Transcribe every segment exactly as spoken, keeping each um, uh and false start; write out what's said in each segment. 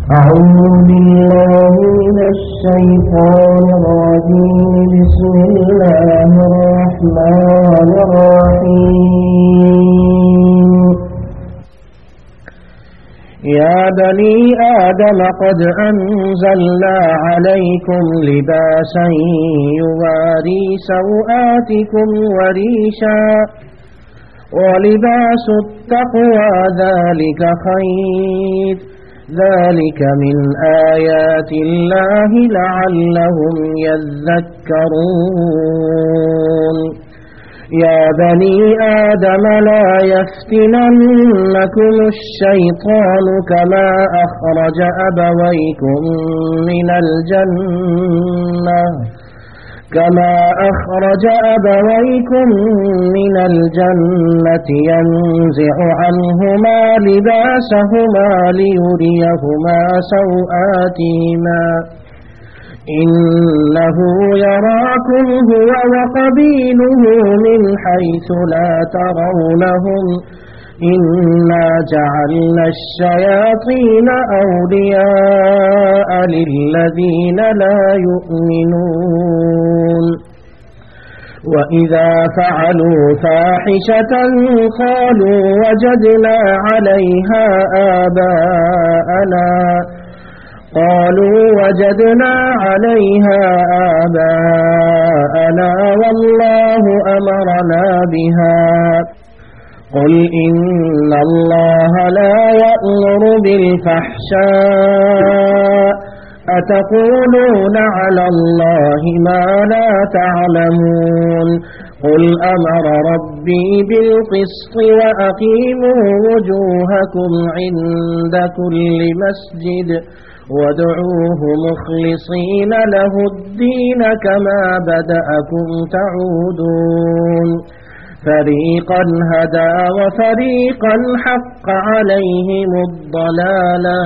أعوذ بالله من الشيطان الرجيم. بسم الله الرحمن الرحيم. يا بني آدم قد أنزلنا عليكم لباسا يواري سوآتكم وريشا ولباس التقوى ذلك خير ذلك من آيات الله لعلهم يذكرون. يا بني آدم لا يفتننكم الشيطان كما أخرج أبويكم من الجنة كما أخرج أبويكم من الجنة ينزع عنهما لباسهما ليريهما سوآتهما إنه يراكم هو وقبيله من حيث لا ترونهم إنا جعلنا الشياطين أولياء للذين لا يؤمنون. وإذا فعلوا فاحشة قالوا وجدنا عليها آباءنا قالوا وجدنا عليها آباءنا والله أمرنا بها قل إن الله لا يأمر بالفحشاء أتقولون على الله ما لا تعلمون. قل أمر ربي بالقسط وأقيموا وجوهكم عند كل مسجد وادعوه مخلصين له الدين كما بدأكم تعودون. فريقا هدى وفريقا حق عليهم الضلالة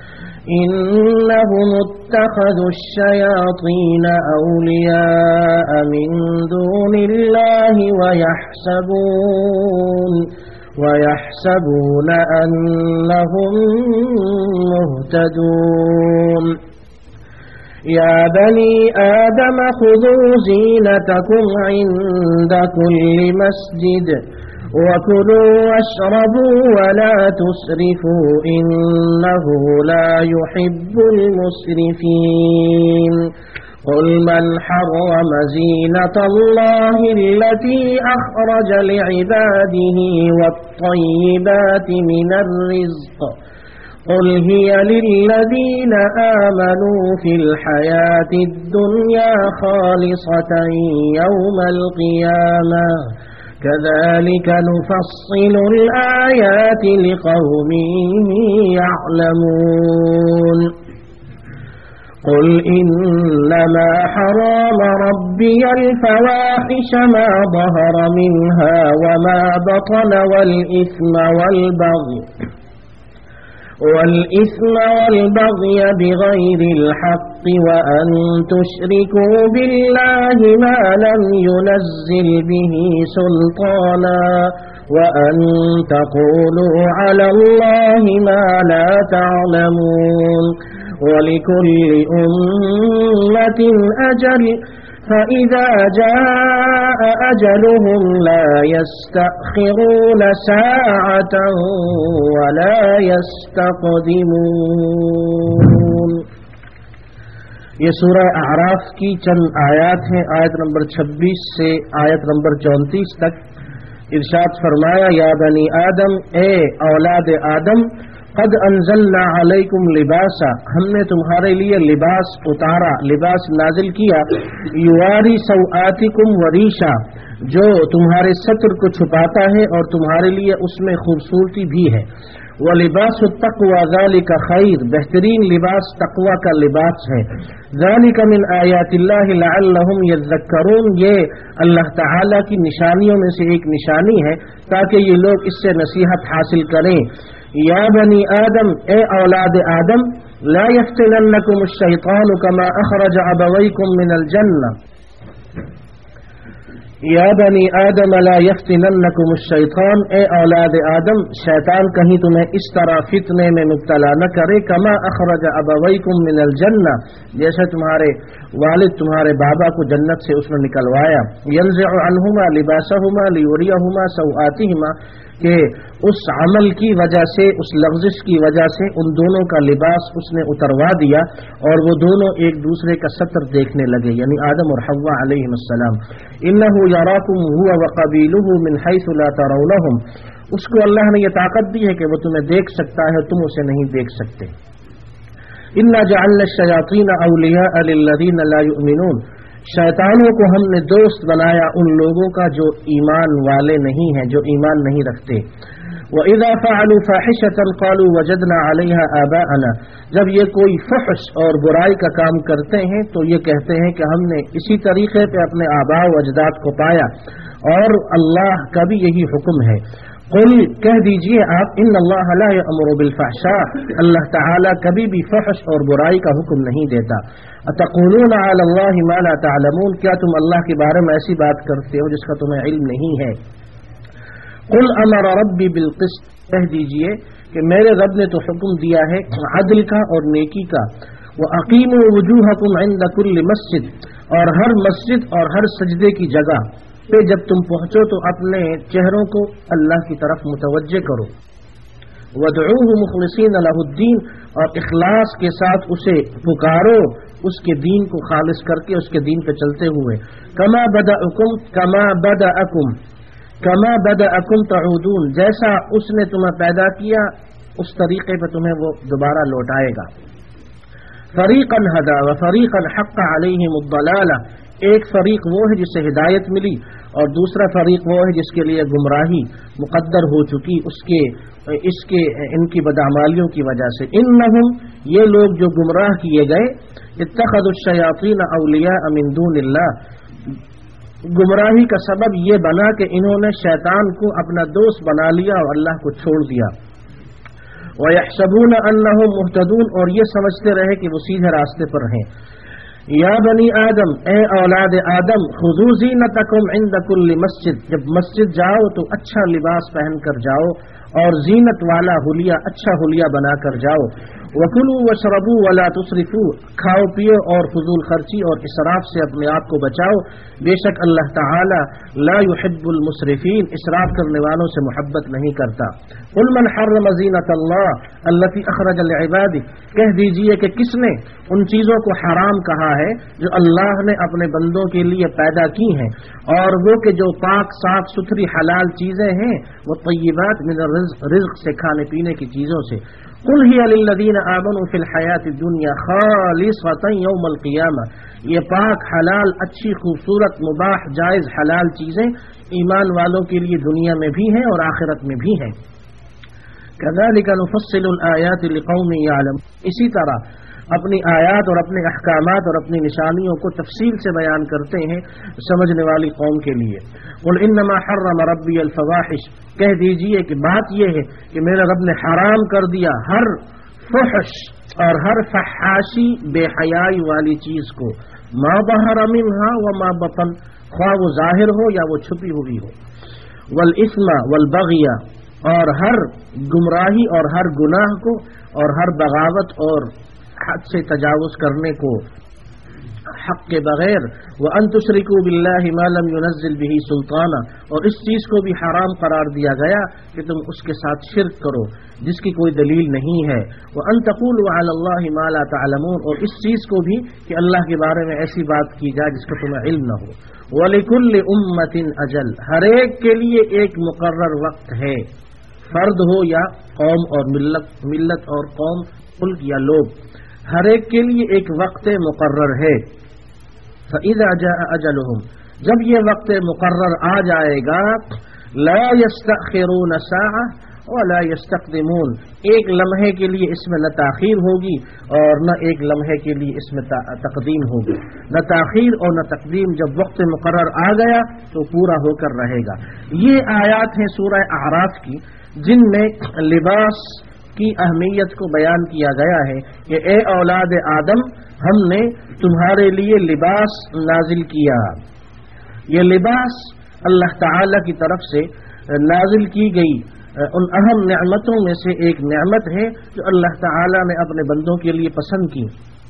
إنهم اتخذوا الشياطين أولياء من دون الله ويحسبون ويحسبون أنهم مهتدون. يا بني آدم خذوا زينتكم عند كل مسجد وكلوا واشربوا ولا تسرفوا إنه لا يحب المسرفين. قل من حرم زينة الله التي أخرج لعباده والطيبات من الرزق قل هي للذين آمنوا في الحياة الدنيا خالصة يوم القيامة كذلك نفصل الآيات لقوم يعلمون. قل إنما حرم ربي الفواحش ما ظهر منها وما بطن والإثم والبغي والإثم والبغي بغير الحق وأن تشركوا بالله ما لم ينزل به سلطانا وأن تقولوا على الله ما لا تعلمون. ولكل أمة أجل فإذا جاء أجلهم لا يستأخرون ساعة ولا يستقدمون. ये सूरह आराफ की चंद आयत हैं। आयत नंबर छब्बीस से आयत नंबर चौंतीस तक इरशाद फरमाया, या बनी आदम, ए औलाद आदम, कद अंजलना अलैकुम लिबासा, हमने तुम्हारे लिए लिबास उतारा, लिबास नाजिल किया, युवारी सौआतिकुम वरीशा, जो तुम्हारे सत्र को छुपाता है और तुम्हारे लिए उसमें खूबसूरती भी है। व लिबास तक़वा ज़ालिका खैर, बेहतरीन लिबास तक़वा का लिबास है। ज़ालिका मिन आयातिल्लाहि लअल्लहुम यज़्ज़क्करून, ये अल्लाह ताला की निशानियों में से एक निशानी है ताकि ये लोग इससे नसीहत हासिल करें। या बनी आदम, ए औलाद आदम, ला यफ्तिनन्नकुम अश-शैतानु कमा अखरज अबवैकुम मिनल जन्नह, یا بنی آدم لا یفتننکم الشیطان، اے اولاد آدم شیطان کہیں تمہیں اس طرح فتنے میں مبتلا نہ کرے، کما اخرج ابویکم من الجنہ، جیسے تمہارے والد تمہارے بابا کو جنت سے اس نے نکلوایا، ینزع عنہما لباسہما لیریہما سوآتہما، کہ اس عمل کی وجہ سے، اس لغزش کی وجہ سے ان دونوں کا لباس اس نے اتروا دیا اور وہ دونوں ایک دوسرے کا ستر دیکھنے لگے، یعنی آدم اور حوا علیہم السلام۔ انہ یراکم هو وقبیلہ من حیث لا ترونہم، اس کو اللہ نے یہ طاقت دی ہے کہ وہ تمہیں دیکھ سکتا ہے، تم اسے نہیں دیکھ سکتے۔ انا جعلنا الشیاطین اولیاء للذین لا یؤمنون، شیطانوں کو ہم نے دوست بنایا ان لوگوں کا جو ایمان والے نہیں ہیں، جو ایمان نہیں رکھتے۔ وَإِذَا فَعَلُوا فَاحِشَةً قَالُوا وَجَدْنَا عَلَيْهَا آبَاءَنَا، جب یہ کوئی فحش اور برائی کا کام کرتے ہیں تو یہ کہتے ہیں کہ ہم نے اسی طریقے پہ اپنے آباء و اجداد کو پایا، اور اللہ کا بھی یہی حکم ہے۔ قل، کہہ دیجئے آپ، ان اللہ لا یأمر بالفحشاء، اللہ تعالیٰ کبھی بھی فحش اور برائی کا حکم نہیں دیتا۔ اتقولون علی اللہ ما لا تعلمون، کیا تم اللہ کے بارے میں ایسی بات کرتے ہو جس کا تمہیں علم نہیں ہے۔ قل امر ربی بالقسط، کہہ دیجئے کہ میرے رب نے تو حکم دیا ہے عدل کا اور نیکی کا۔ وَأَقِيمُوا وُجُوهَكُمْ عِنْدَ كُلِّ مَسْجِدٍ، اور ہر مسجد اور ہر سجدے کی جگہ پہ جب تم پہنچو تو اپنے چہروں کو اللہ کی طرف متوجہ کرو۔ وَادْعُوهُ مُخْلِصِينَ لَهُ الدِّينَ، اور اخلاص کے ساتھ اسے پکارو، اس کے دین کو خالص کر کے، اس کے دین پہ چلتے ہوئے۔ کما بدأکم کما بدأکم کما بدأکم تعودون، جیسا اس نے تمہیں پیدا کیا اس طریقے پہ تمہیں وہ دوبارہ لوٹائے گا۔ فریقا ہدا وفریقا حق علیہم الضلالہ، ایک فریق وہ ہے جسے ہدایت ملی اور دوسرا فریق وہ ہے جس کے لیے گمراہی مقدر ہو چکی اس کے اس کے ان کی بدعمالیوں کی وجہ سے۔ انہم، یہ لوگ جو گمراہ کیے گئے، اتخذوا الشیاطین اولیاء من دون اللہ، گمراہی کا سبب یہ بنا کہ انہوں نے شیطان کو اپنا دوست بنا لیا اور اللہ کو چھوڑ دیا۔ وَيَحْسَبُونَ أَنَّهُمْ مُهْتَدُونَ، اور یہ سمجھتے رہے کہ وہ سیدھے راستے پر ہیں۔ یا بنی آدم، اے اولاد آدم، خذوا زینتکم عند کل مسجد، جب مسجد جاؤ تو اچھا لباس پہن کر جاؤ اور زینت والا حلیہ، اچھا حلیہ بنا کر جاؤ۔ وَكُلُوا وَاشْرَبُوا وَلَا تُسْرِفُوا، کھاؤ پیو اور فضول خرچی اور اسراف سے اپنے آپ کو بچاؤ، بے شک اللہ تعالی لا يحب المسرفین، اسراف کرنے والوں سے محبت نہیں کرتا۔ قل من حرم زینت اللہ التی اخرج لعباده، کہہ دیجئے کہ کس نے ان چیزوں کو حرام کہا ہے جو اللہ نے اپنے بندوں کے لیے پیدا کی ہیں، اور وہ کہ جو پاک صاف ستھری حلال چیزیں ہیں، وہ طیبات من الرزق، رزق سے کھانے پینے کی چیزوں سے۔ قل ہی للذین آمنوا فی الحیات الدنیا خالصۃ یوم القیامہ، یہ پاک حلال اچھی خوبصورت مباح جائز حلال چیزیں ایمان والوں کے لیے دنیا میں بھی ہیں اور آخرت میں بھی ہیں۔ کذالک نفصل الآیات لقوم یعلمون، اسی طرح اپنی آیات اور اپنے احکامات اور اپنی نشانیوں کو تفصیل سے بیان کرتے ہیں سمجھنے والی قوم کے لیے۔ قل انما حرم ربی الفواحش، کہہ دیجئے کہ بات یہ ہے کہ میرے رب نے حرام کر دیا ہر فحش اور ہر فحاشی بے حیائی والی چیز کو، ما ظہر منہا وما بطن، خواہ وہ ظاہر ہو یا وہ چھپی ہوئی ہو، والاثم والبغی، اور ہر گمراہی اور ہر گناہ کو اور ہر بغاوت اور حد سے تجاوز کرنے کو حق کے بغیر، وَأَن تُشْرِكُوا بِاللَّهِ مَا لَمْ يُنَزِّلْ بِهِ سُلْطَانًا، اور اس چیز کو بھی حرام قرار دیا گیا کہ تم اس کے ساتھ شرک کرو جس کی کوئی دلیل نہیں ہے، وَأَن تَقُولُوا عَلَى اللَّهِ مَا لَا تَعْلَمُونَ، اور اس چیز کو بھی کہ اللہ کے بارے میں ایسی بات کی جائے جس کا تمہیں علم نہ ہو۔ وَلِكُلِّ أُمَّةٍ أَجَلٌ، ہر ایک کے لیے ایک مقرر وقت ہے، فرد ہو یا قوم اور ملت ملت اور قوم، ملک یا لوگ، ہر ایک کے لیے ایک وقت مقرر ہے۔ فَإِذَا جَاءَ أَجَلُهُمْ، جب یہ وقت مقرر آ جائے گا، لَا يَسْتَأْخِرُونَ سَاعَةً وَلَا يَسْتَقْدِمُونَ، ایک لمحے کے لیے اس میں نہ تاخیر ہوگی اور نہ ایک لمحے کے لیے اس میں تقدیم ہوگی، نہ تاخیر اور نہ تقدیم، جب وقت مقرر آ گیا تو پورا ہو کر رہے گا۔ یہ آیات ہیں سورہ اعراف کی جن میں لباس کی اہمیت کو بیان کیا گیا ہے کہ اے اولاد آدم، ہم نے تمہارے لیے لباس نازل کیا۔ یہ لباس اللہ تعالی کی طرف سے نازل کی گئی ان اہم نعمتوں میں سے ایک نعمت ہے جو اللہ تعالی نے اپنے بندوں کے لیے پسند کی۔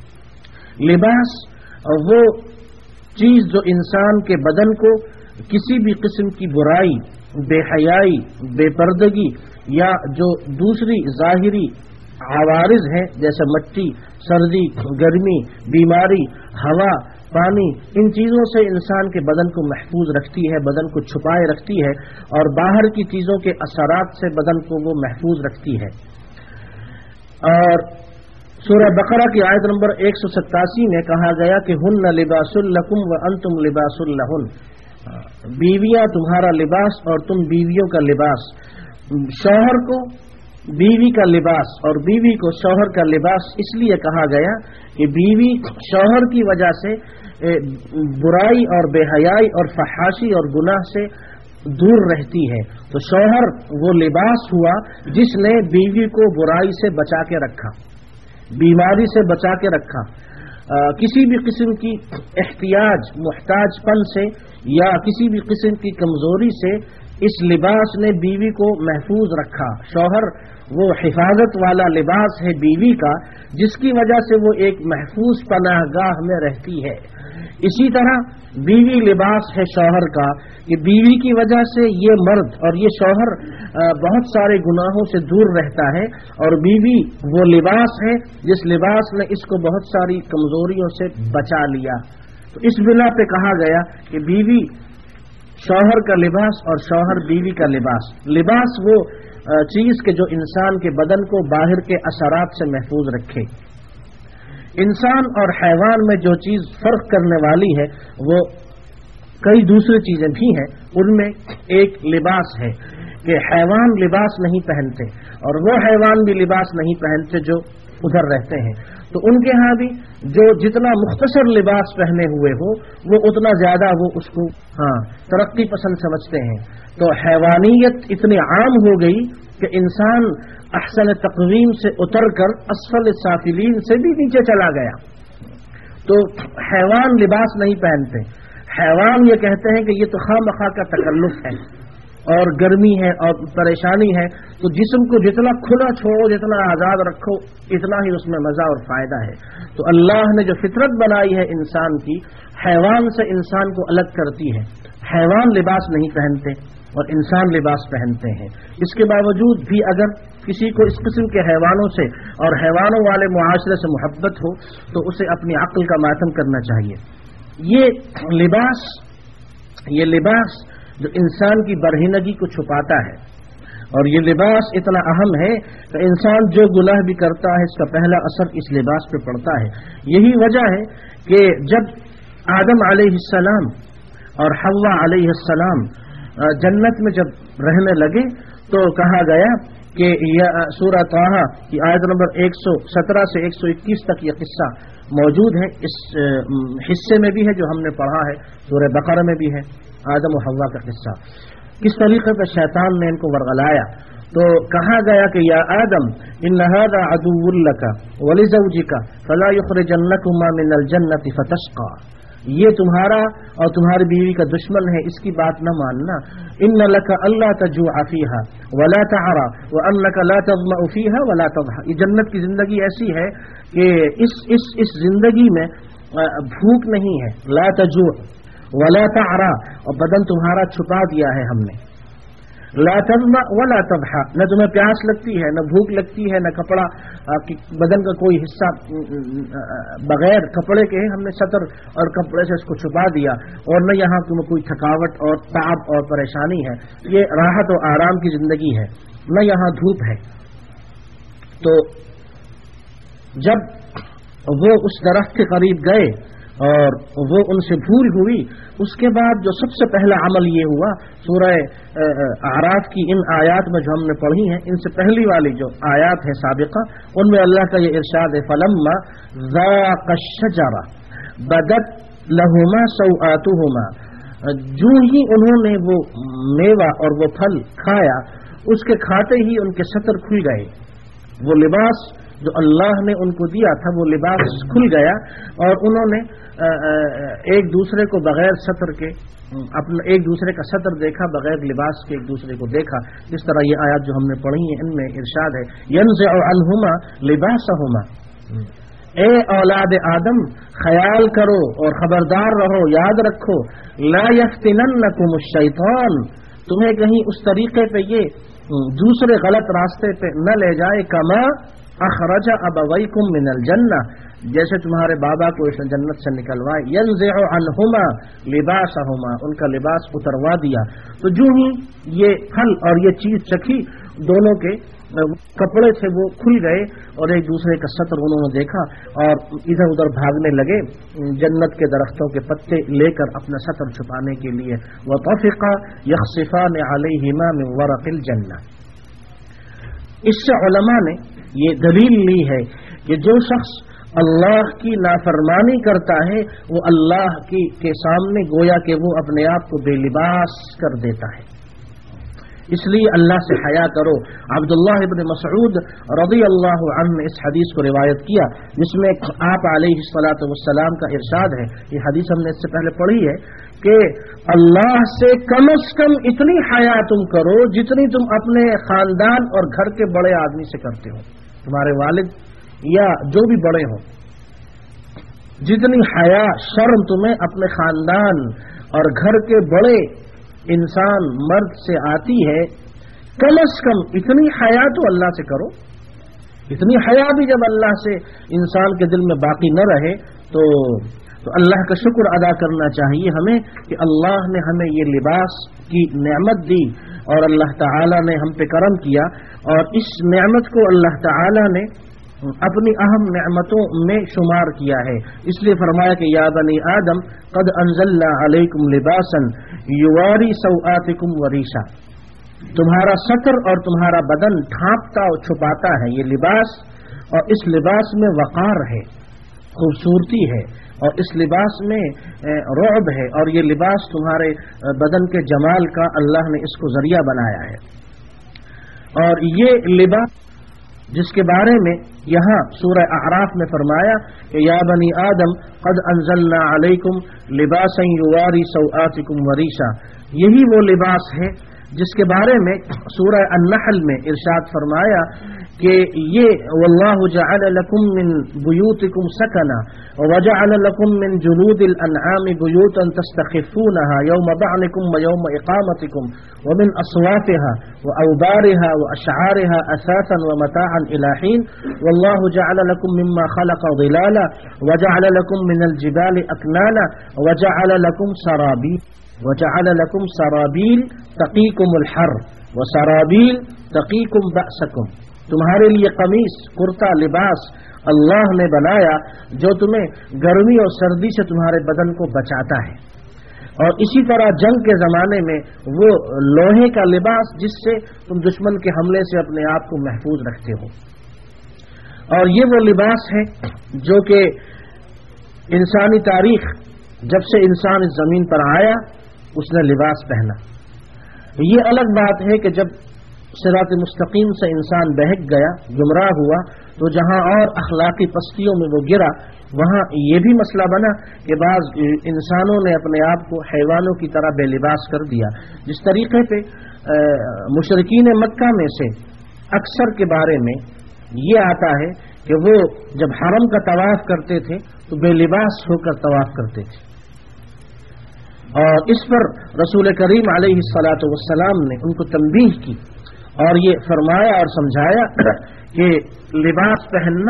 لباس وہ چیز جو انسان کے بدن کو کسی بھی قسم کی برائی، بے حیائی، بے پردگی یا جو دوسری ظاہری عوارض ہیں جیسے مٹی، سردی، گرمی، بیماری، ہوا، پانی، ان چیزوں سے انسان کے بدن کو محفوظ رکھتی ہے، بدن کو چھپائے رکھتی ہے اور باہر کی چیزوں کے اثرات سے بدن کو وہ محفوظ رکھتی ہے۔ اور سورہ بقرہ کی آیت نمبر ایک سو ستاسی میں کہا گیا کہ ہن لباس لکم وانتم لباس لہن، بیویاں تمہارا لباس اور تم بیویوں کا لباس۔ شوہر کو بیوی کا لباس اور بیوی کو شوہر کا لباس اس لیے کہا گیا کہ بیوی شوہر کی وجہ سے برائی اور بے حیائی اور فحاشی اور گناہ سے دور رہتی ہے، تو شوہر وہ لباس ہوا جس نے بیوی کو برائی سے بچا کے رکھا، بیماری سے بچا کے رکھا، کسی بھی قسم کی احتیاج محتاج پن سے یا کسی بھی قسم کی کمزوری سے اس لباس نے بیوی کو محفوظ رکھا۔ شوہر وہ حفاظت والا لباس ہے بیوی کا جس کی وجہ سے وہ ایک محفوظ پناہ گاہ میں رہتی ہے۔ اسی طرح بیوی لباس ہے شوہر کا کہ بیوی کی وجہ سے یہ مرد اور یہ شوہر بہت سارے گناہوں سے دور رہتا ہے، اور بیوی وہ لباس ہے جس لباس نے اس کو بہت ساری کمزوریوں سے بچا لیا۔ تو اس بنا پہ کہا گیا کہ بیوی شوہر کا لباس اور شوہر بیوی کا لباس۔ لباس وہ چیز کہ جو انسان کے بدن کو باہر کے اثرات سے محفوظ رکھے۔ انسان اور حیوان میں جو چیز فرق کرنے والی ہے وہ کئی دوسری چیزیں بھی ہیں، ان میں ایک لباس ہے کہ حیوان لباس نہیں پہنتے اور وہ حیوان بھی لباس نہیں پہنتے جو ادھر رہتے ہیں، تو ان کے ہاں بھی جو جتنا مختصر لباس پہنے ہوئے ہو وہ اتنا زیادہ وہ اس کو ہاں ترقی پسند سمجھتے ہیں۔ تو حیوانیت اتنی عام ہو گئی کہ انسان احسن تقویم سے اتر کر اسفل سافلین سے بھی نیچے چلا گیا۔ تو حیوان لباس نہیں پہنتے، حیوان یہ کہتے ہیں کہ یہ تو خواہ مخواہ کا تکلف ہے اور گرمی ہے اور پریشانی ہے، تو جسم کو جتنا کھلا چھوڑو، جتنا آزاد رکھو، اتنا ہی اس میں مزہ اور فائدہ ہے۔ تو اللہ نے جو فطرت بنائی ہے انسان کی، حیوان سے انسان کو الگ کرتی ہے۔ حیوان لباس نہیں پہنتے اور انسان لباس پہنتے ہیں۔ اس کے باوجود بھی اگر کسی کو اس قسم کے حیوانوں سے اور حیوانوں والے معاشرے سے محبت ہو تو اسے اپنی عقل کا ماتم کرنا چاہیے۔ یہ لباس یہ لباس جو انسان کی برہنگی کو چھپاتا ہے، اور یہ لباس اتنا اہم ہے کہ انسان جو گناہ بھی کرتا ہے اس کا پہلا اثر اس لباس پہ پڑتا ہے۔ یہی وجہ ہے کہ جب آدم علیہ السلام اور حوا علیہ السلام جنت میں جب رہنے لگے تو کہا گیا کہ سورہ طٰہٰ کی آیت نمبر ایک سو سترہ سے ایک سو اکیس تک یہ قصہ موجود ہے، اس حصے میں بھی ہے جو ہم نے پڑھا ہے، سورہ بقرہ میں بھی ہے، آدم و حوا کا قصہ، کس طریقے پر شیطان نے ان کو ورغلایا۔ تو کہا گیا کہ یا آدم ان ھذا عدو لک ولزوجک فلا یخرجنکما من الجنۃ فتشقى، یہ تمہارا اور تمہاری بیوی کا دشمن ہے، اس کی بات نہ ماننا۔ ان لک الا تجوع فیھا ولا تعرى وانک لا تظمأ فیھا ولا تضحى، یہ جنت کی زندگی ایسی ہے کہ اس اس اس زندگی میں بھوک نہیں ہے، لا تجوع ولا تعرى، اور بدن تمہارا چھپا دیا ہے ہم نے، لا تظمأ ولا تضحى، نہ تمہیں پیاس لگتی ہے، نہ بھوک لگتی ہے، نہ کپڑا بدن کا کوئی حصہ بغیر کپڑے کے ہم نے سطر اور کپڑے سے اس کو چھپا دیا، اور نہ یہاں تمہیں کوئی تھکاوٹ اور تعب اور پریشانی ہے، یہ راحت و آرام کی زندگی ہے، نہ یہاں دھوپ ہے۔ تو جب وہ اس درخت کے قریب گئے اور وہ ان سے بھول ہوئی، اس کے بعد جو سب سے پہلا عمل یہ ہوا، سورہ اعراف کی ان آیات میں جو ہم نے پڑھی ہیں، ان سے پہلی والی جو آیات ہے سابقہ، ان میں اللہ کا یہ ارشاد ہے فلما ذاق الشجرہ بدت لہما سوآتہما، جو ہی انہوں نے وہ میوہ اور وہ پھل کھایا، اس کے کھاتے ہی ان کے ستر کھل گئے، وہ لباس جو اللہ نے ان کو دیا تھا وہ لباس کھل گیا اور انہوں نے ایک دوسرے کو بغیر ستر کے اپنا ایک دوسرے کا ستر دیکھا، بغیر لباس کے ایک دوسرے کو دیکھا. جس طرح یہ آیات جو ہم نے پڑھی ہیں ان میں ارشاد ہے ينزع عنہما لباسہما. اے اولاد آدم خیال کرو اور خبردار رہو، یاد رکھو لا یفتننکم الشیطان، تمہیں کہیں اس طریقے پہ یہ دوسرے غلط راستے پہ نہ لے جائے، کما اخرج ابویکم من الجنہ، جیسے تمہارے بابا کو اس نے جنت سے نکلوائے. ينزع عنہما لباسہما، ان کا لباس اتروا دیا. تو جو ہی یہ پھل اور یہ چیز چکھی، دونوں کے کپڑے تھے وہ کھل گئے اور ایک دوسرے کا ستر انہوں نے دیکھا اور ادھر ادھر بھاگنے لگے جنت کے درختوں کے پتے لے کر اپنا ستر چھپانے کے لیے. وطفقا یخصفان علیہما من ورق الجنہ. اس سے علماء نے یہ دلیل لی ہے کہ جو شخص اللہ کی نافرمانی کرتا ہے وہ اللہ کی کے سامنے گویا کہ وہ اپنے آپ کو بے لباس کر دیتا ہے. اس لیے اللہ سے حیا کرو. عبداللہ ابن مسعود رضی اللہ عنہ نے اس حدیث کو روایت کیا جس میں آپ علیہ الصلاۃ والسلام کا ارشاد ہے. یہ حدیث ہم نے اس سے پہلے پڑھی ہے کہ اللہ سے کم از کم اتنی حیا تم کرو جتنی تم اپنے خاندان اور گھر کے بڑے آدمی سے کرتے ہو، تمہارے والد یا جو بھی بڑے ہوں. جتنی حیا شرم تمہیں اپنے خاندان اور گھر کے بڑے انسان مرد سے آتی ہے، کم از کم اتنی حیا تو اللہ سے کرو. اتنی حیا بھی جب اللہ سے انسان کے دل میں باقی نہ رہے تو تو اللہ کا شکر ادا کرنا چاہیے ہمیں کہ اللہ نے ہمیں یہ لباس کی نعمت دی اور اللہ تعالی نے ہم پہ کرم کیا اور اس نعمت کو اللہ تعالی نے اپنی اہم نعمتوں میں شمار کیا ہے. اس لیے فرمایا کہ یا بنی آدم قد انزلنا علیکم لباسا یواری سوآتکم وریشا، تمہارا ستر اور تمہارا بدن ڈھانپتا اور چھپاتا ہے یہ لباس، اور اس لباس میں وقار ہے، خوبصورتی ہے، اور اس لباس میں رعب ہے، اور یہ لباس تمہارے بدن کے جمال کا اللہ نے اس کو ذریعہ بنایا ہے. اور یہ لباس جس کے بارے میں یہاں سورہ اعراف میں فرمایا کہ یا بنی آدم قد انزلنا علیکم لباسا یواری سوآتکم وریشا، یہی وہ لباس ہے جس کے بارے میں سورہ النحل میں ارشاد فرمایا کہ یہ واللہ جعل لکم من بیوتکم سکنا وجعل لکم من جلود الانعام بیوتا تستخفونها یوم ضعنکم ویوم اقامتکم ومن اصوافها واوبارها واشعارها اثاثا ومتاعا الى حين واللہ جعل لکم مما خلق ظلالا وجعل لکم من الجبال اکنانا وجعل لکم سرابیل وجعل لکم سرابیل تقیکم الحر وسرابیل تقیکم بأسکم، تمہارے لیے قمیص کرتا لباس اللہ نے بنایا جو تمہیں گرمی اور سردی سے تمہارے بدن کو بچاتا ہے. اور اسی طرح جنگ کے زمانے میں وہ لوہے کا لباس جس سے تم دشمن کے حملے سے اپنے آپ کو محفوظ رکھتے ہو. اور یہ وہ لباس ہے جو کہ انسانی تاریخ جب سے انسان اس زمین پر آیا اس نے لباس پہنا. یہ الگ بات ہے کہ جب صراط مستقیم سے انسان بہک گیا، گمراہ ہوا، تو جہاں اور اخلاقی پستیوں میں وہ گرا وہاں یہ بھی مسئلہ بنا کہ بعض انسانوں نے اپنے آپ کو حیوانوں کی طرح بے لباس کر دیا. جس طریقے پہ مشرکین مکہ میں سے اکثر کے بارے میں یہ آتا ہے کہ وہ جب حرم کا طواف کرتے تھے تو بے لباس ہو کر طواف کرتے تھے، اور اس پر رسول کریم علیہ الصلاۃ والسلام نے ان کو تنبیہ کی اور یہ فرمایا اور سمجھایا کہ لباس پہننا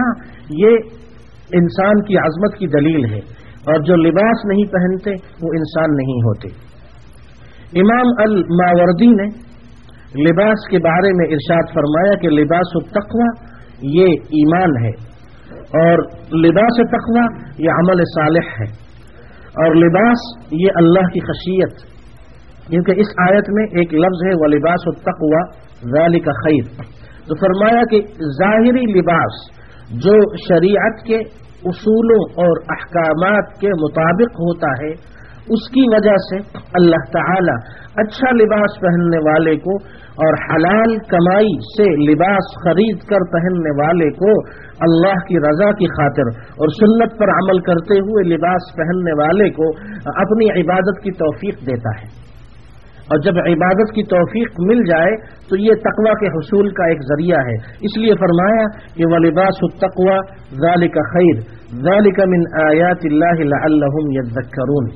یہ انسان کی عظمت کی دلیل ہے، اور جو لباس نہیں پہنتے وہ انسان نہیں ہوتے. امام الماوردی نے لباس کے بارے میں ارشاد فرمایا کہ لباس التقوی یہ ایمان ہے، اور لباس تقوی یہ عمل صالح ہے، اور لباس یہ اللہ کی خشیت، کیونکہ اس آیت میں ایک لفظ ہے وَلِبَاسُ التَّقْوَى ذَلِكَ خَيْرٌ. تو فرمایا کہ ظاہری لباس جو شریعت کے اصولوں اور احکامات کے مطابق ہوتا ہے اس کی وجہ سے اللہ تعالی اچھا لباس پہننے والے کو اور حلال کمائی سے لباس خرید کر پہننے والے کو اللہ کی رضا کی خاطر اور سنت پر عمل کرتے ہوئے لباس پہننے والے کو اپنی عبادت کی توفیق دیتا ہے. اور جب عبادت کی توفیق مل جائے تو یہ تقوی کے حصول کا ایک ذریعہ ہے. اس لیے فرمایا کہ وَلِبَاسُ التَّقْوَى ذَلِكَ خَيْرٌ ذَلِكَ مِنْ آيَاتِ اللَّهِ لَعَلَّهُمْ يَذَّكَّرُونَ.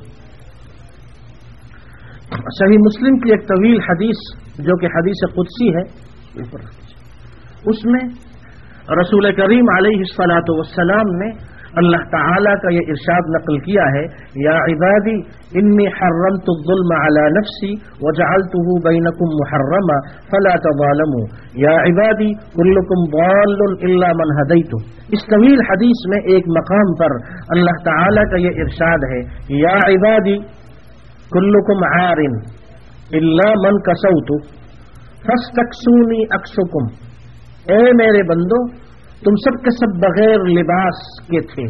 صحیح مسلم کی ایک طویل حدیث جو کہ حدیث قدسی ہے، اس میں رسول کریم علیہ الصلاۃ والسلام نے اللہ تعالی کا یہ ارشاد نقل کیا ہے، یا عبادی انی حرمت الظلم علی نفسی وجعلته بینکم محرما فلا تظالموا یا عبادی کلکم ضال الا من ہدیت. اس طویل حدیث میں ایک مقام پر اللہ تعالی کا یہ ارشاد ہے، یا عبادی کلکم عار الا من کسوت فاستکسونی اکسکم. اے میرے بندو، تم سب کے سب بغیر لباس کے تھے،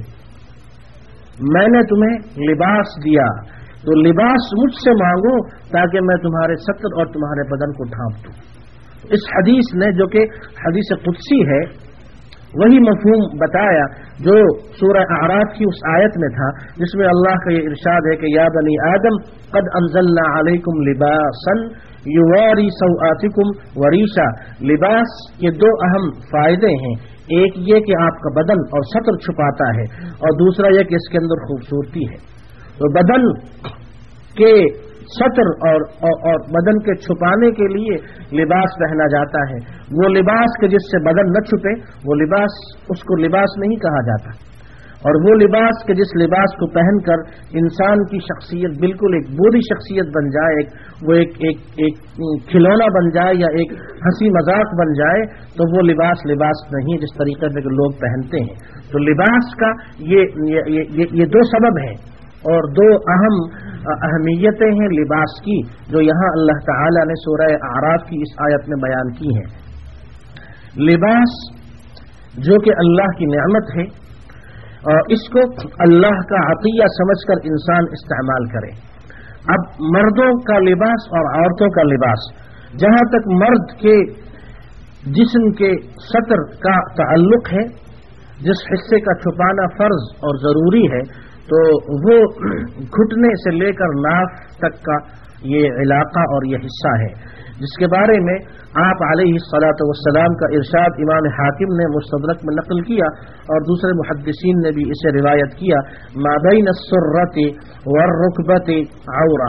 میں نے تمہیں لباس دیا، تو لباس مجھ سے مانگو تاکہ میں تمہارے ستر اور تمہارے بدن کو ڈھانپ دوں. اس حدیث نے جو کہ حدیث قدسی ہے وہی مفہوم بتایا جو سورہ اعراف کی اس آیت میں تھا جس میں اللہ کا یہ ارشاد ہے کہ یا بنی آدم قد انزلنا علیکم لباسا یواری سوآتکم وریشا. لباس کے دو اہم فائدے ہیں، ایک یہ کہ آپ کا بدن اور ستر چھپاتا ہے، اور دوسرا یہ کہ اس کے اندر خوبصورتی ہے. تو بدن کے ستر اور, اور, اور بدن کے چھپانے کے لیے لباس پہنا جاتا ہے. وہ لباس کے جس سے بدن نہ چھپے وہ لباس اس کو لباس نہیں کہا جاتا، اور وہ لباس کے جس لباس کو پہن کر انسان کی شخصیت بالکل ایک بری شخصیت بن جائے، ایک وہ ایک ایک ایک کھلونا بن جائے یا ایک ہنسی مذاق بن جائے، تو وہ لباس لباس نہیں جس طریقے سے لوگ پہنتے ہیں. تو لباس کا یہ یہ, یہ, یہ دو سبب ہیں اور دو اہم اہمیتیں ہیں لباس کی جو یہاں اللہ تعالی نے سورہ اعراف کی اس آیت میں بیان کی ہیں. لباس جو کہ اللہ کی نعمت ہے اور اس کو اللہ کا عطیہ سمجھ کر انسان استعمال کرے. اب مردوں کا لباس اور عورتوں کا لباس، جہاں تک مرد کے جسم کے ستر کا تعلق ہے، جس حصے کا چھپانا فرض اور ضروری ہے، تو وہ گھٹنے سے لے کر ناف تک کا یہ علاقہ اور یہ حصہ ہے، جس کے بارے میں آپ علیہ الصلاۃ والسلام کا ارشاد امام حاکم نے مستدرک میں نقل کیا اور دوسرے محدثین نے بھی اسے روایت کیا، ما بین السرۃ والرکبۃ عورہ.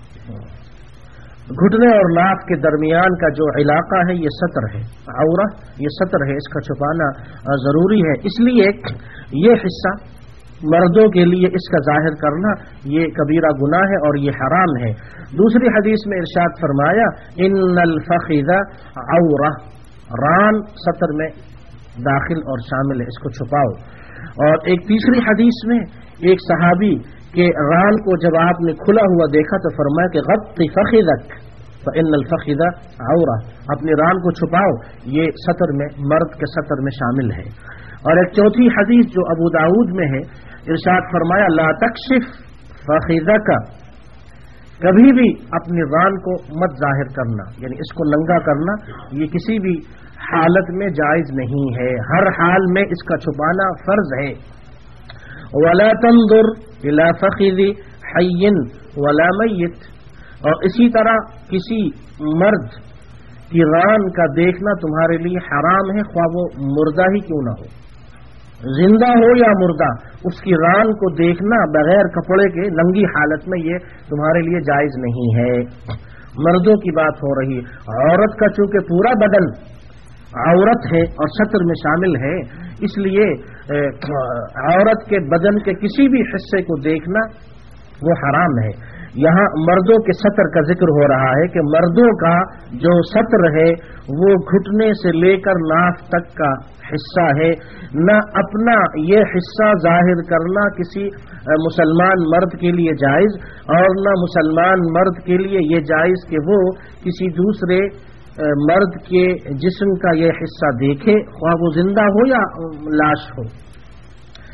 گھٹنے اور ناف کے درمیان کا جو علاقہ ہے یہ ستر ہے، عورہ یہ ستر ہے، اس کا چھپانا ضروری ہے. اس لیے یہ حصہ مردوں کے لیے اس کا ظاہر کرنا یہ کبیرہ گناہ ہے اور یہ حرام ہے. دوسری حدیث میں ارشاد فرمایا ان الفخذ عورہ، ران ستر میں داخل اور شامل ہے، اس کو چھپاؤ. اور ایک تیسری حدیث میں ایک صحابی کے ران کو جب آپ نے کھلا ہوا دیکھا تو فرمایا کہ غطِ فخذک فإن الفخذ عورہ، اپنے ران کو چھپاؤ، یہ ستر میں مرد کے ستر میں شامل ہے. اور ایک چوتھی حدیث جو ابو داؤد میں ہے، ارشاد فرمایا لا تکشف فخذک، کبھی بھی اپنی ران کو مت ظاہر کرنا، یعنی اس کو ننگا کرنا یہ کسی بھی حالت میں جائز نہیں ہے، ہر حال میں اس کا چھپانا فرض ہے. ولا تنظر الى فخذ حی ولا میت، اور اسی طرح کسی مرد کی ران کا دیکھنا تمہارے لیے حرام ہے، خواہ وہ مردہ ہی کیوں نہ ہو، زندہ ہو یا مردہ، اس کی ران کو دیکھنا بغیر کپڑے کے ننگی حالت میں یہ تمہارے لیے جائز نہیں ہے. مردوں کی بات ہو رہی ہے، عورت کا چونکہ پورا بدن عورت ہے اور ستر میں شامل ہے، اس لیے عورت کے بدن کے کسی بھی حصے کو دیکھنا وہ حرام ہے. یہاں مردوں کے ستر کا ذکر ہو رہا ہے کہ مردوں کا جو ستر ہے وہ گھٹنے سے لے کر ناف تک کا حصہ ہے، نہ اپنا یہ حصہ ظاہر کرنا کسی مسلمان مرد کے لیے جائز، اور نہ مسلمان مرد کے لیے یہ جائز کہ وہ کسی دوسرے مرد کے جسم کا یہ حصہ دیکھے، خواہ وہ زندہ ہو یا لاش ہو.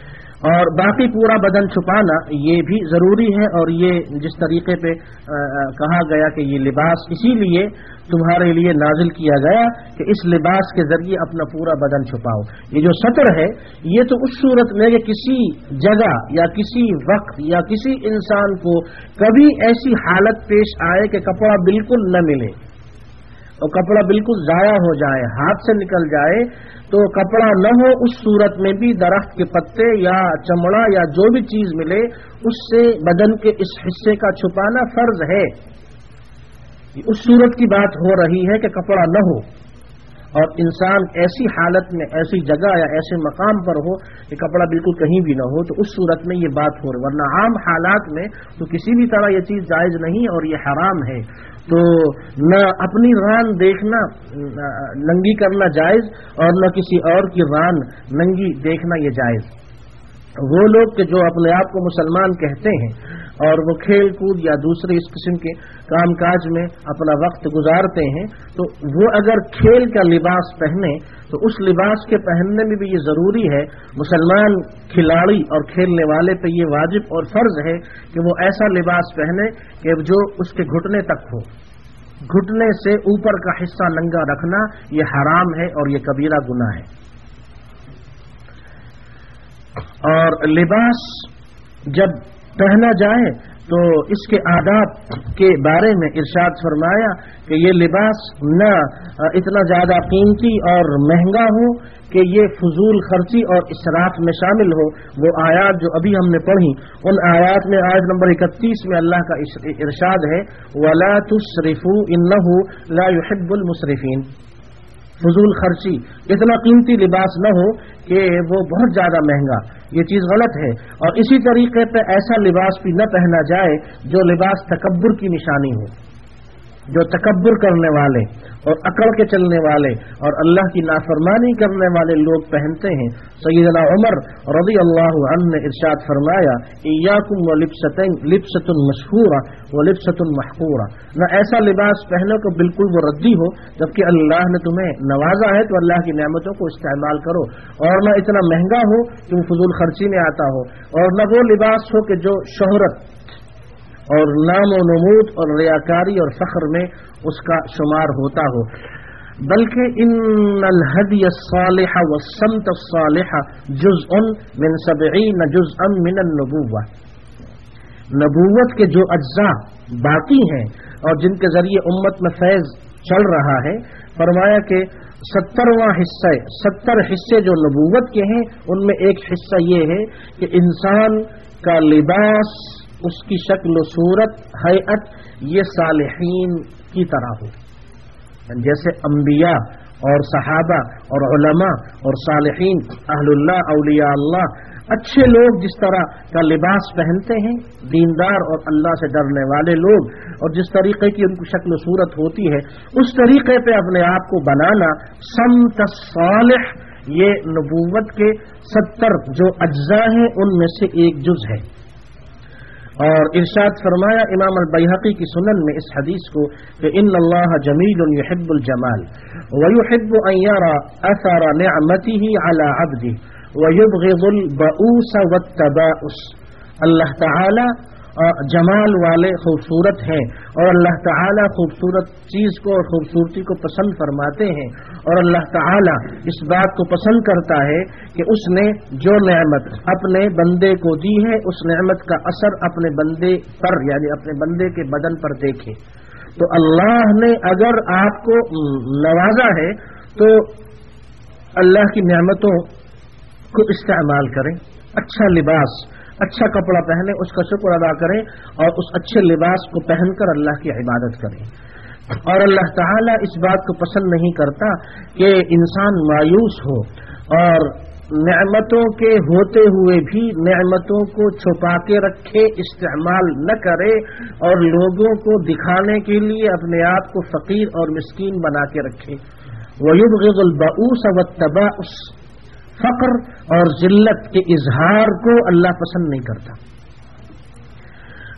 اور باقی پورا بدن چھپانا یہ بھی ضروری ہے، اور یہ جس طریقے پہ کہا گیا کہ یہ لباس اسی لیے تمہارے لیے نازل کیا گیا کہ اس لباس کے ذریعے اپنا پورا بدن چھپاؤ۔ یہ جو ستر ہے یہ تو اس صورت میں کہ کسی جگہ یا کسی وقت یا کسی انسان کو کبھی ایسی حالت پیش آئے کہ کپڑا بالکل نہ ملے اور کپڑا بالکل ضائع ہو جائے، ہاتھ سے نکل جائے، تو کپڑا نہ ہو اس صورت میں بھی درخت کے پتے یا چمڑا یا جو بھی چیز ملے اس سے بدن کے اس حصے کا چھپانا فرض ہے۔ اس صورت کی بات ہو رہی ہے کہ کپڑا نہ ہو اور انسان ایسی حالت میں ایسی جگہ یا ایسے مقام پر ہو کہ کپڑا بالکل کہیں بھی نہ ہو، تو اس صورت میں یہ بات ہو رہی ہے، ورنہ عام حالات میں تو کسی بھی طرح یہ چیز جائز نہیں اور یہ حرام ہے۔ تو نہ اپنی ران دیکھنا ننگی کرنا جائز اور نہ کسی اور کی ران ننگی دیکھنا یہ جائز۔ وہ لوگ کہ جو اپنے آپ کو مسلمان کہتے ہیں اور وہ کھیل کود یا دوسرے اس قسم کے کام کاج میں اپنا وقت گزارتے ہیں، تو وہ اگر کھیل کا لباس پہنے تو اس لباس کے پہننے میں بھی یہ ضروری ہے، مسلمان کھلاڑی اور کھیلنے والے پہ یہ واجب اور فرض ہے کہ وہ ایسا لباس پہنے کہ جو اس کے گھٹنے تک ہو۔ گھٹنے سے اوپر کا حصہ ننگا رکھنا یہ حرام ہے اور یہ کبیرہ گناہ ہے۔ اور لباس جب پہنا جائے تو اس کے آداب کے بارے میں ارشاد فرمایا کہ یہ لباس نہ اتنا زیادہ قیمتی اور مہنگا ہو کہ یہ فضول خرچی اور اسراف میں شامل ہو۔ وہ آیات جو ابھی ہم نے پڑھی ان آیات میں آیت نمبر اکتیس میں اللہ کا ارشاد ہے وَلَا تُسْرِفُوا إِنَّهُ لَا يُحِبُّ الْمُسْرِفِينَ۔ فضول خرچی، اتنا قیمتی لباس نہ ہو کہ وہ بہت زیادہ مہنگا، یہ چیز غلط ہے۔ اور اسی طریقے پہ ایسا لباس بھی نہ پہنا جائے جو لباس تکبر کی نشانی ہو، جو تکبر کرنے والے اور اکڑ کے چلنے والے اور اللہ کی نافرمانی کرنے والے لوگ پہنتے ہیں۔ سیدنا عمر رضی اللہ عنہ نے ارشاد فرمایا ایاکم ولبستین لبست مشہورہ ولبست محقورہ، نہ ایسا لباس پہنو کہ بالکل وہ ردی ہو، جبکہ اللہ نے تمہیں نوازا ہے تو اللہ کی نعمتوں کو استعمال کرو، اور نہ اتنا مہنگا ہو کہ وہ فضول خرچی میں آتا ہو، اور نہ وہ لباس ہو کہ جو شہرت اور نام و نمود اور ریاکاری اور فخر میں اس کا شمار ہوتا ہو، بلکہ ان الہدی الصالح والسمت الصالح جزء من سبعین جزءا من النبوہ، نبوت کے جو اجزاء باقی ہیں اور جن کے ذریعے امت میں فیض چل رہا ہے، فرمایا کہ سترواں حصہ ستر حصے جو نبوت کے ہیں ان میں ایک حصہ یہ ہے کہ انسان کا لباس، اس کی شکل و صورت، ہیئت یہ صالحین کی طرح ہو، جیسے انبیاء اور صحابہ اور علماء اور صالحین اہل اللہ اولیاء اللہ اچھے لوگ جس طرح کا لباس پہنتے ہیں، دیندار اور اللہ سے ڈرنے والے لوگ، اور جس طریقے کی ان کی شکل و صورت ہوتی ہے اس طریقے پہ اپنے آپ کو بنانا، سمت الصالح یہ نبوت کے ستر جو اجزاء ہیں ان میں سے ایک جز ہے۔ اور ارشاد فرمایا امام البیہقی کی سنن میں اس حدیث کو کہ ان اللہ جمیل یحب الجمال ویحب ان یرى اثر نعمته على عبده ویبغض البؤوس والتباؤس، اللہ تعالی جمال والے خوبصورت ہیں اور اللہ تعالی خوبصورت چیز کو اور خوبصورتی کو پسند فرماتے ہیں، اور اللہ تعالی اس بات کو پسند کرتا ہے کہ اس نے جو نعمت اپنے بندے کو دی ہے اس نعمت کا اثر اپنے بندے پر یعنی اپنے بندے کے بدن پر دیکھے۔ تو اللہ نے اگر آپ کو نوازا ہے تو اللہ کی نعمتوں کو استعمال کریں، اچھا لباس اچھا کپڑا پہنے، اس کا شکر ادا کریں اور اس اچھے لباس کو پہن کر اللہ کی عبادت کریں۔ اور اللہ تعالیٰ اس بات کو پسند نہیں کرتا کہ انسان مایوس ہو اور نعمتوں کے ہوتے ہوئے بھی نعمتوں کو چھپا کے رکھے، استعمال نہ کرے اور لوگوں کو دکھانے کے لیے اپنے آپ کو فقیر اور مسکین بنا کے رکھے۔ وَيُبْغِضُ الْبَؤُوسَ وَالتَّبَاؤُسَ، فقر اور ذلت کے اظہار کو اللہ پسند نہیں کرتا۔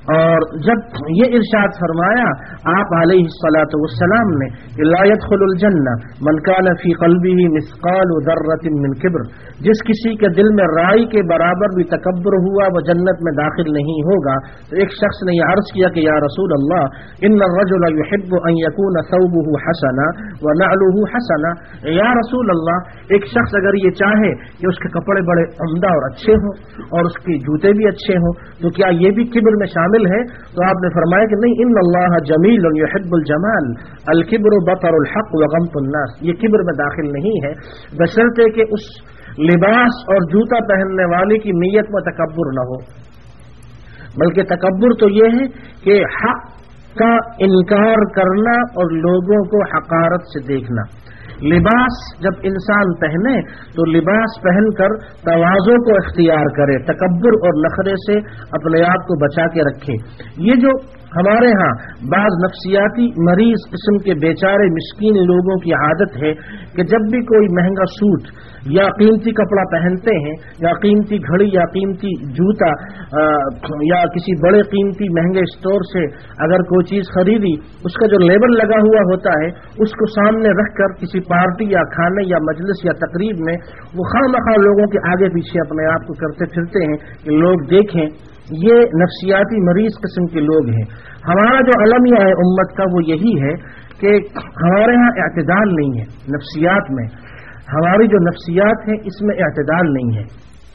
اور جب یہ ارشاد فرمایا آپ علیہ الصلوۃ والسلام نے لا يدخل الجنہ من کان فی قلبہ مثقال ذرۃ من کبر، جس کسی کے دل میں رائی کے برابر بھی تکبر ہوا وہ جنت میں داخل نہیں ہوگا. تو ایک شخص نے یہ عرض کیا کہ یا رسول اللہ ان الرجل يحب ان يكون ثوبه حسنا ونعله حسنا، یا رسول اللہ ایک شخص اگر یہ چاہے کہ اس کے کپڑے بڑے عمدہ اور اچھے ہوں اور اس کے جوتے بھی اچھے ہوں تو کیا یہ بھی کبر میں شامل ہے؟ تو آپ نے فرمایا کہ نہیں، ان اللہ جمیل یحب الجمال الکبر بطر الحق وغمط الناس، یہ کبر میں داخل نہیں ہے بشرطے کہ اس لباس اور جوتا پہننے والے کی نیت میں تکبر نہ ہو، بلکہ تکبر تو یہ ہے کہ حق کا انکار کرنا اور لوگوں کو حقارت سے دیکھنا. لباس جب انسان پہنے تو لباس پہن کر تواضع کو اختیار کرے، تکبر اور نخرے سے اپنے آپ کو بچا کے رکھے. یہ جو ہمارے ہاں بعض نفسیاتی مریض قسم کے بیچارے مسکین لوگوں کی عادت ہے کہ جب بھی کوئی مہنگا سوٹ یا قیمتی کپڑا پہنتے ہیں یا قیمتی گھڑی یا قیمتی جوتا یا کسی بڑے قیمتی مہنگے اسٹور سے اگر کوئی چیز خریدی، اس کا جو لیبل لگا ہوا ہوتا ہے اس کو سامنے رکھ کر کسی پارٹی یا کھانے یا مجلس یا تقریب میں وہ خواہ مخواہ لوگوں کے آگے پیچھے اپنے آپ کو کرتے پھرتے ہیں کہ لوگ دیکھیں. یہ نفسیاتی مریض قسم کے لوگ ہیں. ہمارا جو المیہ ہے امت کا وہ یہی ہے کہ ہمارے ہاں اعتدال نہیں ہے نفسیات میں. ہماری جو نفسیات ہیں اس میں اعتدال نہیں ہے.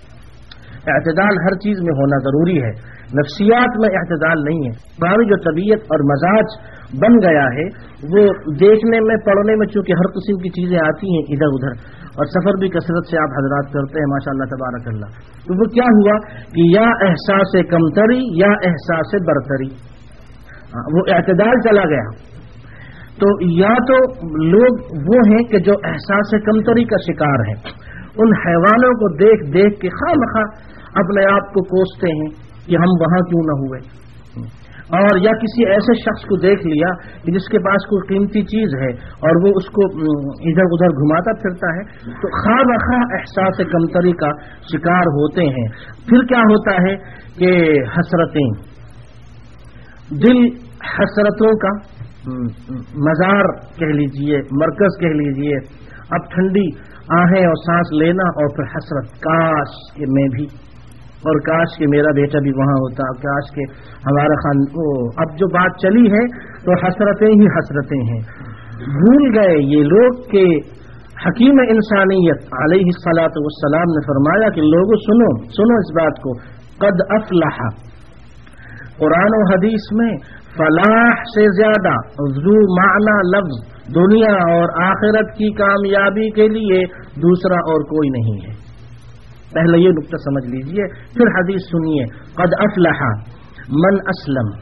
اعتدال ہر چیز میں ہونا ضروری ہے، نفسیات میں اعتدال نہیں ہے. ہماری جو طبیعت اور مزاج بن گیا ہے وہ دیکھنے میں پڑھنے میں چونکہ ہر قسم کی چیزیں آتی ہیں ادھر ادھر، اور سفر بھی کثرت سے آپ حضرات کرتے ہیں ماشاء اللہ تبارک اللہ، تو وہ کیا ہوا کہ یا احساس کمتری یا احساس برتری، وہ اعتدال چلا گیا. تو یا تو لوگ وہ ہیں کہ جو احساس کمتری کا شکار ہیں، ان حیوانوں کو دیکھ دیکھ کے خواہ مخواہ اپنے آپ کو کوستے ہیں کہ ہم وہاں کیوں نہ ہوئے، اور یا کسی ایسے شخص کو دیکھ لیا کہ جس کے پاس کوئی قیمتی چیز ہے اور وہ اس کو ادھر ادھر گھماتا پھرتا ہے تو خواہ بخواہ احساس کمتری کا شکار ہوتے ہیں. پھر کیا ہوتا ہے کہ حسرتیں، دل حسرتوں کا مزار کہہ لیجئے، مرکز کہہ لیجئے. اب ٹھنڈی آہیں اور سانس لینا اور پھر حسرت، کاش کہ میں بھی، اور کاش کہ میرا بیٹا بھی وہاں ہوتا، کاش کہ ہمارا خان او اب جو بات چلی ہے تو حسرتیں ہی حسرتیں ہیں. بھول گئے یہ لوگ کہ حکیم انسانیت علیہ الصلاۃ والسلام نے فرمایا کہ لوگوں سنو سنو اس بات کو، قد افلح. قرآن و حدیث میں فلاح سے زیادہ ذو معنی لفظ دنیا اور آخرت کی کامیابی کے لیے دوسرا اور کوئی نہیں ہے. پہلے یہ نقطہ سمجھ لیجئے، پھر حدیث سنیے. قد افلح من اسلم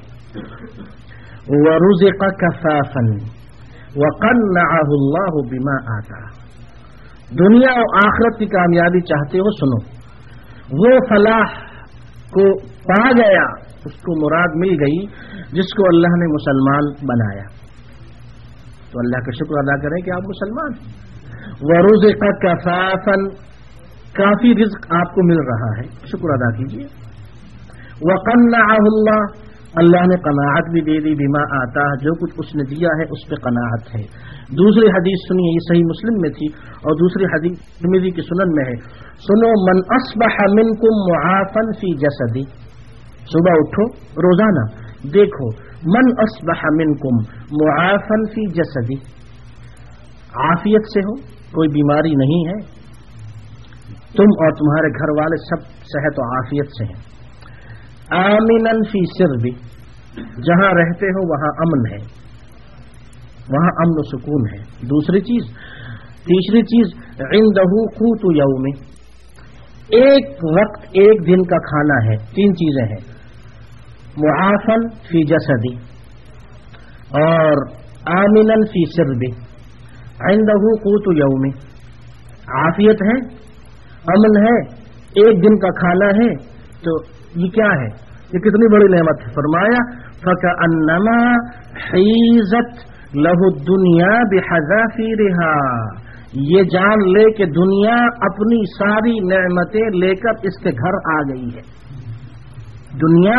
ورزق کفافا وقنعه اللہ بما آتا. دنیا اور آخرت کی کامیابی چاہتے ہو سنو، وہ فلاح کو پا گیا، اس کو مراد مل گئی جس کو اللہ نے مسلمان بنایا. تو اللہ کا شکر ادا کریں کہ آپ مسلمان. ورزق کفافا، کافی رزق آپ کو مل رہا ہے، شکر ادا کیجیے. وقنعه اللہ، اللہ نے قناعت بھی دے دی، بما آتا، جو کچھ اس نے دیا ہے اس پہ قناعت ہے. دوسری حدیث سنیے، یہ صحیح مسلم میں تھی اور دوسری حدیث ترمذی کی سنن میں ہے. سنو، من اصبح منکم معافا فی جسدی، صبح اٹھو روزانہ دیکھو، من اصبح منکم معافا فی جسدی، عافیت سے ہو، کوئی بیماری نہیں ہے، تم اور تمہارے گھر والے سب صحت و عافیت سے ہیں. آمنا فی سربی، جہاں رہتے ہو وہاں امن ہے، وہاں امن و سکون ہے. دوسری چیز، تیسری چیز، عندہ قوت یوم، ایک وقت ایک دن کا کھانا ہے. تین چیزیں ہیں، معافن فی جسدی اور آمنا فی سربی. عندہ قوت یوم، عافیت ہے، امن ہے، ایک دن کا کھانا ہے. تو یہ کیا ہے؟ یہ کتنی بڑی نعمت ہے. فرمایا فَكَأَنَّمَا حِيزَتْ لَهُ الدُّنْيَا بِحَذَافِيرِهَا، یہ جان لے کہ دنیا اپنی ساری نعمتیں لے کر اس کے گھر آ گئی ہے. دنیا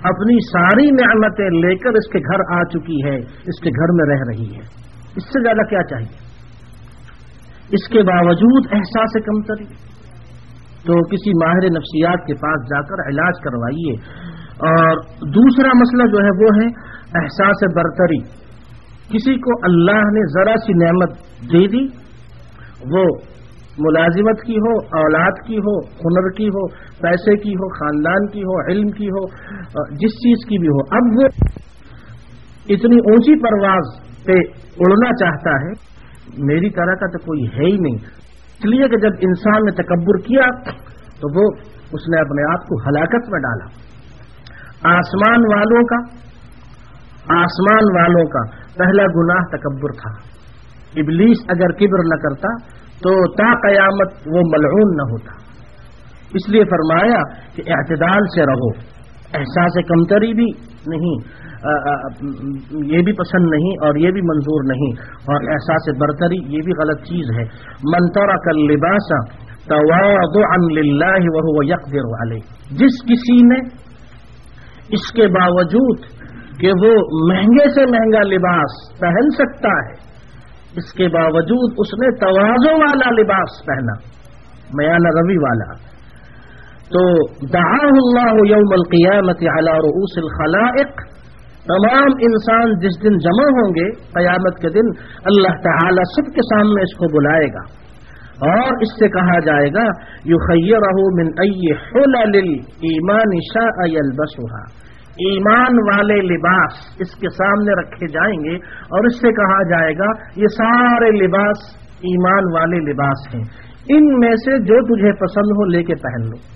اپنی ساری نعمتیں لے کر اس کے گھر آ چکی ہے، اس کے گھر میں رہ رہی ہے، اس سے زیادہ کیا چاہیے؟ اس کے باوجود احساس کمتری، تو کسی ماہر نفسیات کے پاس جا کر علاج کروائیے۔ اور دوسرا مسئلہ جو ہے وہ ہے احساس برتری۔ کسی کو اللہ نے ذرا سی نعمت دے دی، وہ ملازمت کی ہو، اولاد کی ہو، ہنر کی ہو، پیسے کی ہو، خاندان کی ہو، علم کی ہو، جس چیز کی بھی ہو، اب وہ اتنی اونچی پرواز پہ اڑنا چاہتا ہے، میری طرح کا تو کوئی ہے ہی نہیں۔ اس لیے کہ جب انسان نے تکبر کیا تو وہ اس نے اپنے آپ کو ہلاکت میں ڈالا۔ آسمان والوں کا آسمان والوں کا پہلا گناہ تکبر تھا۔ ابلیس اگر کبر نہ کرتا تو تا قیامت وہ ملعون نہ ہوتا۔ اس لیے فرمایا کہ اعتدال سے رہو، احساس کمتری بھی نہیں، آ آ یہ بھی پسند نہیں اور یہ بھی منظور نہیں، اور احساس برتری یہ بھی غلط چیز ہے۔ من ترک اللباس تواضعا للہ وهو يقدر علیہ، جس کسی نے اس کے باوجود کہ وہ مہنگے سے مہنگا لباس پہن سکتا ہے، اس کے باوجود اس نے تواضع والا لباس پہنا، میانہ روی والا، تو دعاہ اللہ یوم القیامت علی رؤوس الخلائق، تمام انسان جس دن جمع ہوں گے قیامت کے دن، اللہ تعالی سب کے سامنے اس کو بلائے گا اور اس سے کہا جائے گا یخیرہ من ای حلل الایمان شاء یلبسها، ایمان والے لباس اس کے سامنے رکھے جائیں گے اور اس سے کہا جائے گا یہ سارے لباس ایمان والے لباس ہیں، ان میں سے جو تجھے پسند ہو لے کے پہن لو۔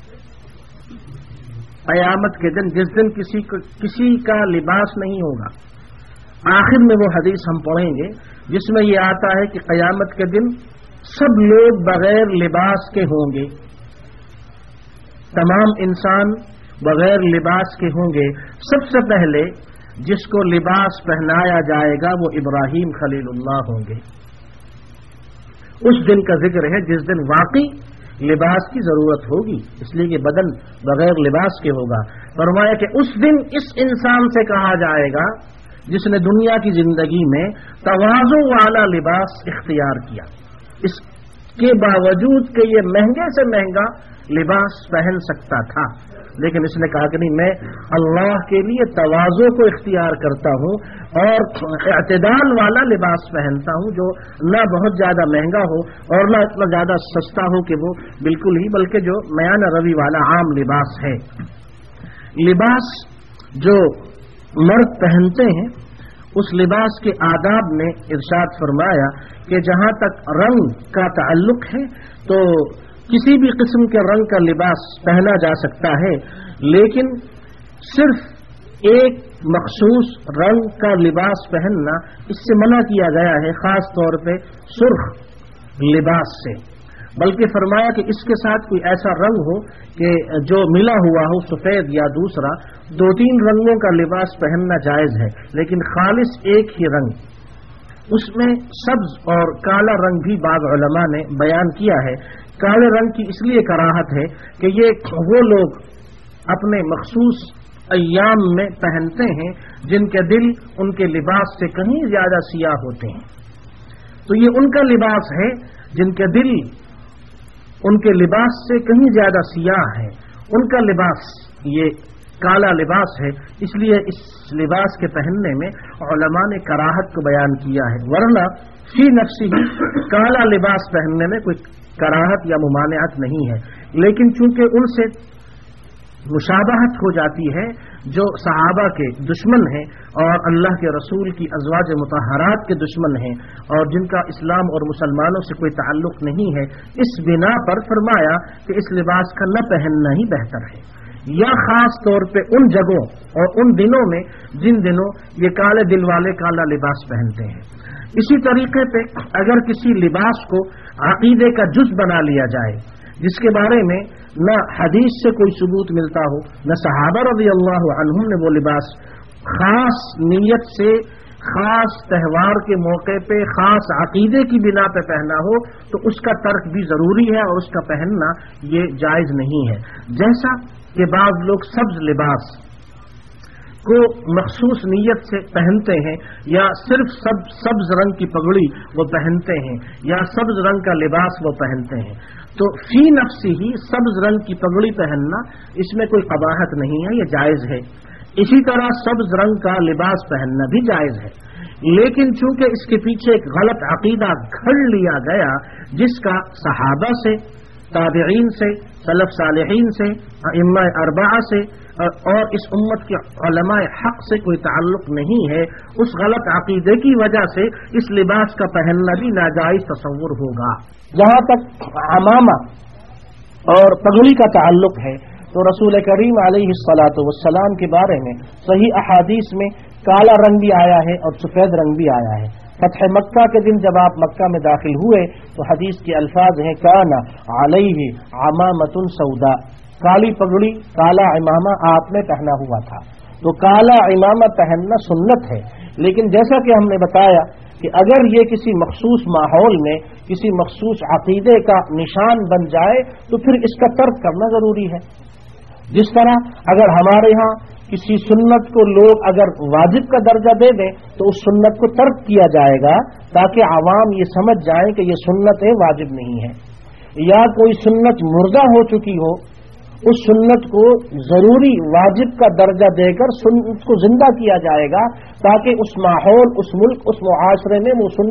قیامت کے دن جس دن کسی کو کسی کا لباس نہیں ہوگا، آخر میں وہ حدیث ہم پڑھیں گے جس میں یہ آتا ہے کہ قیامت کے دن سب لوگ بغیر لباس کے ہوں گے، تمام انسان بغیر لباس کے ہوں گے۔ سب سے پہلے جس کو لباس پہنایا جائے گا وہ ابراہیم خلیل اللہ ہوں گے۔ اس دن کا ذکر ہے جس دن واقعی لباس کی ضرورت ہوگی، اس لیے کہ بدن بغیر لباس کے ہوگا۔ فرمایا کہ اس دن اس انسان سے کہا جائے گا جس نے دنیا کی زندگی میں تواضع والا لباس اختیار کیا، اس کے باوجود کہ یہ مہنگے سے مہنگا لباس پہن سکتا تھا، لیکن اس نے کہا کہ نہیں، میں اللہ کے لیے تواضع کو اختیار کرتا ہوں اور اعتدال والا لباس پہنتا ہوں، جو نہ بہت زیادہ مہنگا ہو اور نہ اتنا زیادہ سستا ہو کہ وہ بالکل ہی، بلکہ جو میانہ روی والا عام لباس ہے۔ لباس جو مرد پہنتے ہیں اس لباس کے آداب میں ارشاد فرمایا کہ جہاں تک رنگ کا تعلق ہے تو کسی بھی قسم کے رنگ کا لباس پہنا جا سکتا ہے، لیکن صرف ایک مخصوص رنگ کا لباس پہننا اس سے منع کیا گیا ہے، خاص طور پہ سرخ لباس سے، بلکہ فرمایا کہ اس کے ساتھ کوئی ایسا رنگ ہو کہ جو ملا ہوا ہو، سفید یا دوسرا، دو تین رنگوں کا لباس پہننا جائز ہے، لیکن خالص ایک ہی رنگ، اس میں سبز اور کالا رنگ بھی بعض علماء نے بیان کیا ہے۔ کالے رنگ کی اس لیے کراہت ہے کہ یہ وہ لوگ اپنے مخصوص ایام میں پہنتے ہیں جن کے دل ان کے لباس سے کہیں زیادہ سیاہ ہوتے ہیں، تو یہ ان کا لباس ہے جن کے دل ان کے لباس سے کہیں زیادہ سیاہ ہے، ان کا لباس یہ کالا لباس ہے، اس لیے اس لباس کے پہننے میں علماء نے کراہت کو بیان کیا ہے، ورنہ فی نفسی ہی کالا لباس پہننے میں کوئی کراہت یا ممانعت نہیں ہے، لیکن چونکہ ان سے مشابہت ہو جاتی ہے جو صحابہ کے دشمن ہیں اور اللہ کے رسول کی ازواج مطہرات کے دشمن ہیں اور جن کا اسلام اور مسلمانوں سے کوئی تعلق نہیں ہے، اس بنا پر فرمایا کہ اس لباس کا نہ پہننا ہی بہتر ہے، یا خاص طور پہ ان جگہوں اور ان دنوں میں جن دنوں یہ کالے دل والے کالا لباس پہنتے ہیں۔ اسی طریقے پہ اگر کسی لباس کو عقیدے کا جز بنا لیا جائے جس کے بارے میں نہ حدیث سے کوئی ثبوت ملتا ہو، نہ صحابہ رضی اللہ عنہم نے وہ لباس خاص نیت سے خاص تہوار کے موقع پہ خاص عقیدے کی بنا پہ پہنا ہو، تو اس کا ترک بھی ضروری ہے اور اس کا پہننا یہ جائز نہیں ہے۔ جیسا کہ بعض لوگ سبز لباس کو مخصوص نیت سے پہنتے ہیں یا صرف سب سبز رنگ کی پگڑی وہ پہنتے ہیں یا سبز رنگ کا لباس وہ پہنتے ہیں، تو فی نفسی ہی سبز رنگ کی پگڑی پہننا اس میں کوئی قباحت نہیں ہے، یہ جائز ہے۔ اسی طرح سبز رنگ کا لباس پہننا بھی جائز ہے، لیکن چونکہ اس کے پیچھے ایک غلط عقیدہ گھڑ لیا گیا جس کا صحابہ سے، تابعین سے، سلف صالحین سے، ائمہ اربعہ سے اور اس امت کے علماء حق سے کوئی تعلق نہیں ہے، اس غلط عقیدے کی وجہ سے اس لباس کا پہننا بھی ناجائز تصور ہوگا۔ جہاں تک عمامہ اور پگڑی کا تعلق ہے تو رسول کریم علیہ الصلاۃ والسلام کے بارے میں صحیح احادیث میں کالا رنگ بھی آیا ہے اور سفید رنگ بھی آیا ہے۔ فتح مکہ کے دن جب آپ مکہ میں داخل ہوئے تو حدیث کے الفاظ ہیں کانا علیہ عمامۃ سودا، کالی پگڑی، کالا امامہ آپ نے پہنا ہوا تھا۔ تو کالا امامہ پہننا سنت ہے، لیکن جیسا کہ ہم نے بتایا کہ اگر یہ کسی مخصوص ماحول میں کسی مخصوص عقیدے کا نشان بن جائے تو پھر اس کا ترک کرنا ضروری ہے۔ جس طرح اگر ہمارے ہاں کسی سنت کو لوگ اگر واجب کا درجہ دے دیں تو اس سنت کو ترک کیا جائے گا تاکہ عوام یہ سمجھ جائیں کہ یہ سنت واجب نہیں ہے، یا کوئی سنت مردہ ہو چکی ہو اس سنت کو ضروری واجب کا درجہ دے کر سنت کو زندہ کیا جائے گا تاکہ اس ماحول، اس ملک، اس معاشرے میں وہ سنت